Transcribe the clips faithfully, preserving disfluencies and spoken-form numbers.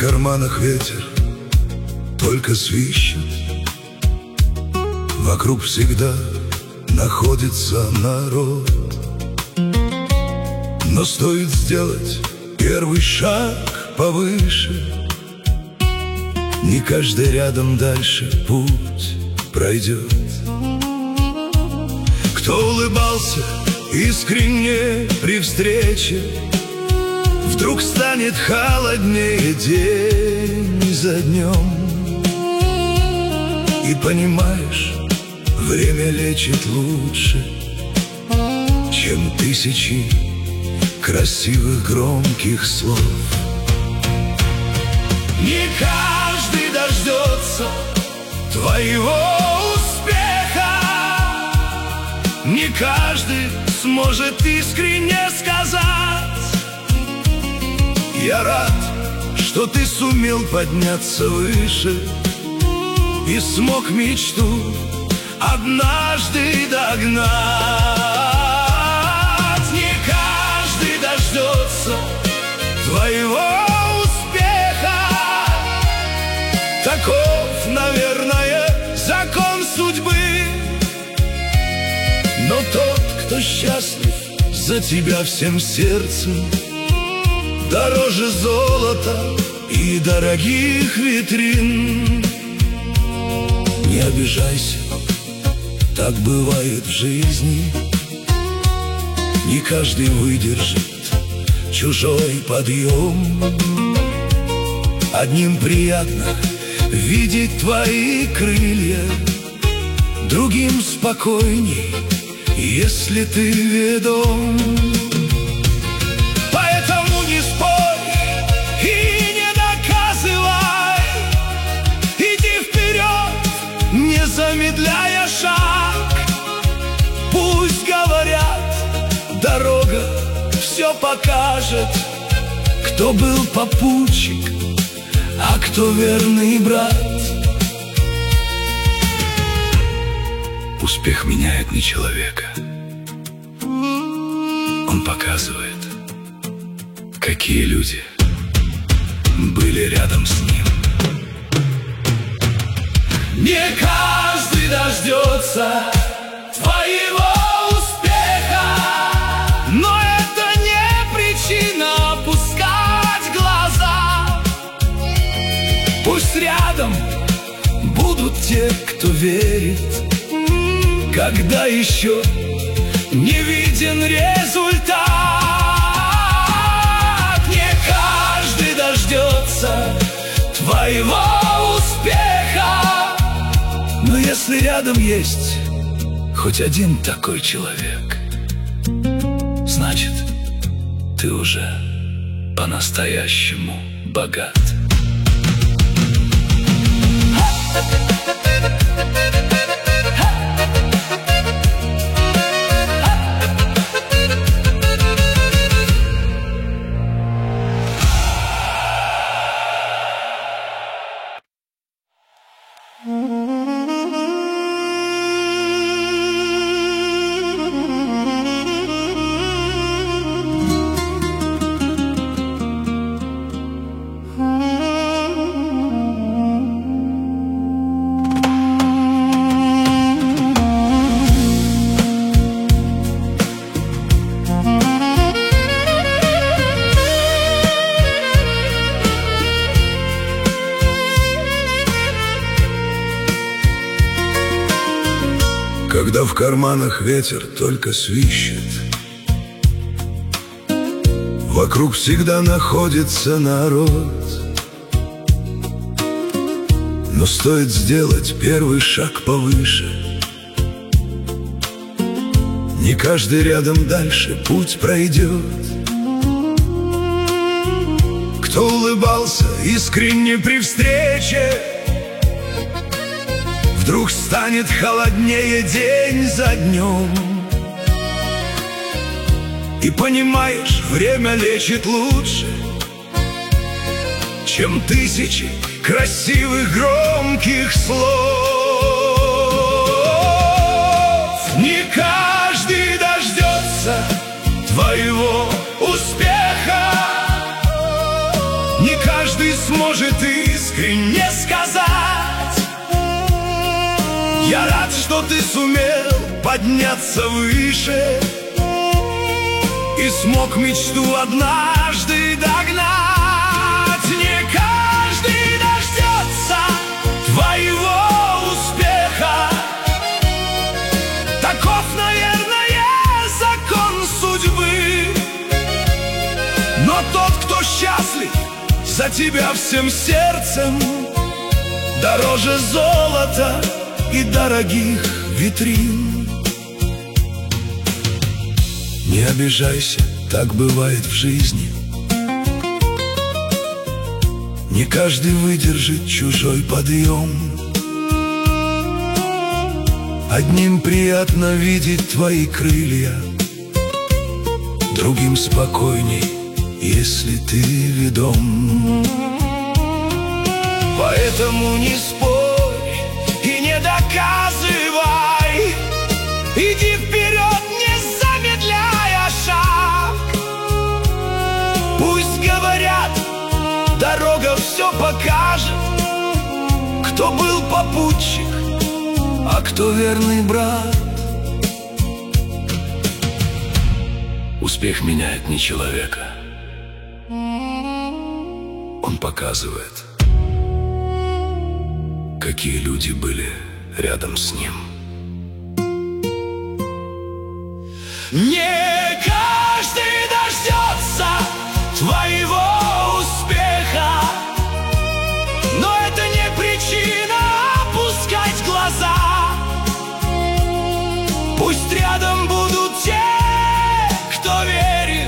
карманах ветер только свищет, вокруг всегда находится народ. Но стоит сделать первый шаг повыше, не каждый рядом дальше путь пройдет. Кто улыбался искренне при встрече, вдруг станет холоднее день за днем. И понимаешь, время лечит лучше, чем тысячи красивых громких слов. Не каждый дождется твоего успеха, не каждый сможет искренне сказать: я рад, что ты сумел подняться выше и смог мечту однажды догнать. Не каждый дождется твоего успеха, таков, наверное, закон судьбы. Но тот, кто счастлив за тебя всем сердцем, дороже золота и дорогих витрин. Не обижайся, так бывает в жизни, не каждый выдержит чужой подъем. Одним приятно видеть твои крылья, другим спокойней, если ты ведом. Поэтому не спорь и не доказывай, иди вперед, не замедляя шаг. Пусть говорят, дорога все покажет, кто был попутчик, а кто верный брат. Успех меняет не человека, он показывает, какие люди были рядом с ним. Не каждый дождется твоего успеха, но это не причина опускать глаза. Пусть рядом будут те, кто верит, когда еще не виден результат. Не каждый дождется твоего успеха, но если рядом есть хоть один такой человек, значит, ты уже по-настоящему богат. Когда в карманах ветер только свищет, вокруг всегда находится народ. Но стоит сделать первый шаг повыше, не каждый рядом дальше путь пройдет. Кто улыбался искренне при встрече, вдруг станет холоднее день за днем. И понимаешь, время лечит лучше, чем тысячи красивых громких слов. Не каждый дождется твоего успеха, не каждый сможет может искренне сказать: я рад, что ты сумел подняться выше и смог мечту однажды догнать. Не каждый дождется твоего успеха, таков, наверное, закон судьбы. Но тот, кто счастлив за тебя всем сердцем, дороже золота и дорогих витрин. Не обижайся, так бывает в жизни. Не каждый выдержит чужой подъем. Одним приятно видеть твои крылья, другим спокойней, если ты ведом. Поэтому не спорь и не доказывай, иди вперед, не замедляя шаг. Пусть говорят, дорога все покажет, кто был попутчик, а кто верный брат. Успех меняет не человека, он показывает, какие люди были рядом с ним. Не каждый дождется твоего успеха, но это не причина опускать глаза. Пусть рядом будут те, кто верит,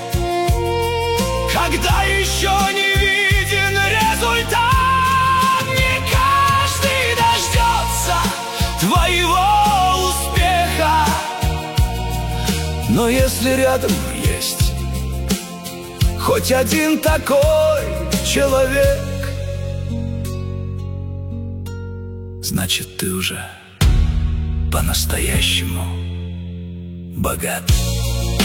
когда еще не виден результат. Не каждый дождется твоего успеха, но если рядом есть хоть один такой человек, значит, ты уже по-настоящему богат.